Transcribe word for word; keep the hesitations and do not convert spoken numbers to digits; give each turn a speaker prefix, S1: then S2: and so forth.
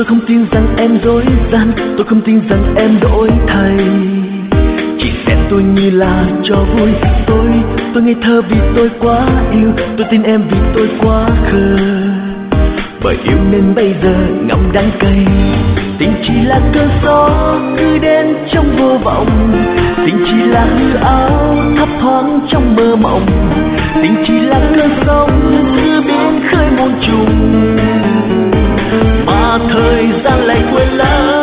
S1: không tin rằng em dối gian, tôi không tin rằng em đổi thay. Chỉ xem tôi như là trò vui. Tôi, tôi ngây thơ vì tôi quá yêu. Tôi tin em vì tôi quá khờ. Bởi yêu nên bây giờ ngậm đắng cay. Tình chỉ là cơn gió cứ đến trong vô vọng. Tình chỉ là hư ảo thấp thoáng trong mơ mộng. Tình chỉ là cơn sóng giữa biển khơi muôn trùng. Mà thời gian lại quên lãng.